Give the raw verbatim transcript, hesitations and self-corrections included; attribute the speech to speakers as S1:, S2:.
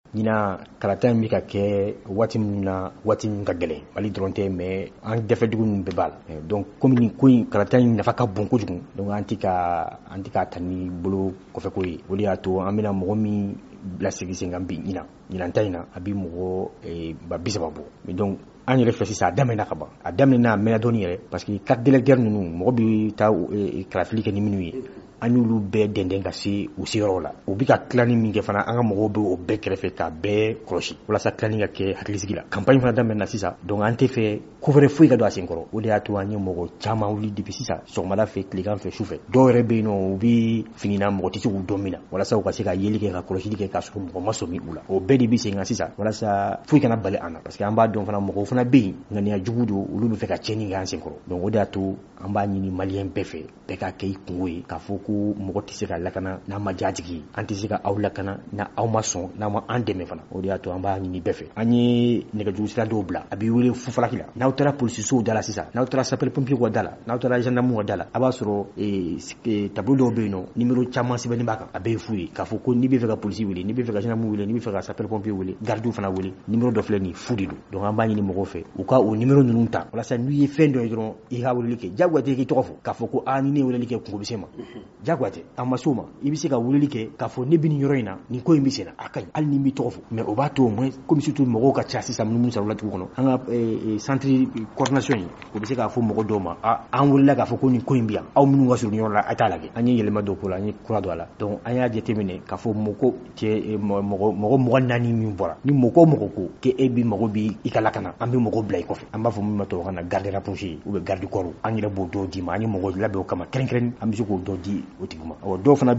S1: ɲina karata in bɛ ka kɛ waati min na waati min ka gɛlɛn Mali dɔrɔn tɛ mais an dɛfɛdugu ninnu bɛɛ b'a la donc comme nin ko in karata in nafa ka bon kojugu donc an tɛ ka an tɛ ka ta ni bolo kɔfɛko ye o de y'a to an bɛna mɔgɔ min bilasigi sen kan bi ɲina ɲinanta in na a bɛ mɔgɔ ba bi saba bɔ mais donc an yɛrɛ fɛ sisan a daminɛna ka ban a daminɛna a mɛnna dɔɔni yɛrɛ parce que carte d'électeur ninnu mɔgɔ bɛ taa kalafili kɛ ni minnu ye an y'olu bɛɛ dɛndɛn ka se u seyɔrɔ la u bɛ ka tilani min kɛ fana an ka mɔgɔw bɛ o bɛɛ kɛrɛfɛ ka bɛɛ kɔlɔsi walasa tilani ka kɛ hakilisigi la campagne fana daminɛna sisan donc an tɛ fɛ ko wɛrɛ foyi ka don a senkɔrɔ o de y'a to an ye mɔgɔ caman wuli depuis sisan sɔgɔmada fɛ tilegan fɛ sufɛ dɔw yɛrɛ bɛ yen nɔ u bɛ fini na mɔgɔ tɛ se k'u dɔn min na walasa u ka se ka yeli kɛ ka kɔlɔsili kɛ k'a sɔrɔ mɔgɔ ma sɔmi u la o bɛɛ de bɛ sen kan sisan walasa foyi kana bali an na parce que an b'a dɔn fana mɔgɔw fana bɛ yen ŋaniya jugu don olu bɛ fɛ ka tiɲɛni kɛ an senkɔrɔ donc o de y'a to an b'a ɲini maliyɛn bɛɛ fɛ bɛɛ ka kɛ i kungo ye k'a fɔ ko mɔgɔ tɛ se ka lakana n'a ma diya a tigi ye an tɛ se ka aw lakana n'a aw ma sɔn n'a ma an dɛmɛ fana o de y'a to an b'a ɲini bɛɛ fɛ an ye nɛgɛjuru sira dɔw bila a b'i wele fufalaki la n'aw taara polisisow da la sisan n'aw taara sapeur pompier ka da la n'aw taara gendarme ka da la a b'a sɔrɔ tableau dɔw bɛ yen nɔ numéro caman sɛbɛnni b'a kan a bɛɛ ye fu ye k'a fɔ ko n'i bɛ fɛ ka polisi wele n'i bɛ fɛ ka gendarme wele n'i bɛ fɛ ka sapeur pompier wele gardiw fana wele numéro dɔ filɛ nin fu de don donc an b'a ɲini mɔgɔw fɛ u ka o numéro ninnu ta walasa n'u ye fɛn dɔ ye dɔrɔn i ka weleli kɛ jagoya tɛ k'i tɔgɔ fɔ k'a fɔ ko aa ni ne ye weleli kɛ kungo bɛ se ma jagoya tɛ a ma s'o ma i bɛ se ka weleli kɛ k'a fɔ ne bɛ nin yɔrɔ in na nin ko in bɛ sen na a ka ɲi hali ni n b'i tɔgɔ fɔ mais o b'a to au moins comme surtout mɔgɔw ka ca sisan minnu sara dugu kɔnɔ an ka centre coordination in o bɛ se k'a fɔ mɔgɔ dɔw ma an welela k'a fɔ ko nin ko in bɛ yan aw minnu ka surun nin yɔrɔ la a t'a lajɛ an ye yɛlɛma dɔw k'o la an ye kura don a la donc an y'a jateminɛ k'a fɔ mɔgɔ cɛ mɔgɔ mɔgɔ mugan naani min bɔra ni mɔgɔ mɔgɔ ko k'e bi mɔgɔ bi i ka lakana an bɛ mɔgɔ bila i kɔfɛ an b'a fɔ min ma tubabukan na garde rapproché ou bien garde corps an yɛrɛ b'o dɔw d'i ma an ye mɔgɔ labɛn o kama kɛrɛnkɛrɛnnen an bɛ se k'o dɔw di o tigi ma dɔw fana